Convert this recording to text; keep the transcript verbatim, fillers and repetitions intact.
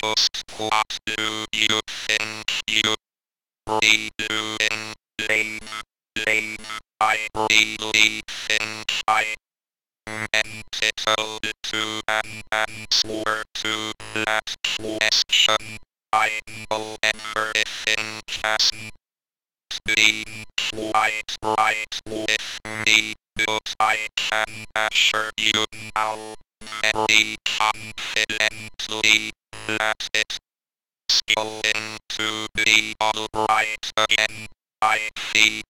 Just what do you think you really doing, lame, lame? I really think I meant it all to an answer to that question. I know everything hasn't been quite right with me, but I can assure you now, very confidently, that it's going to be alright again. I feel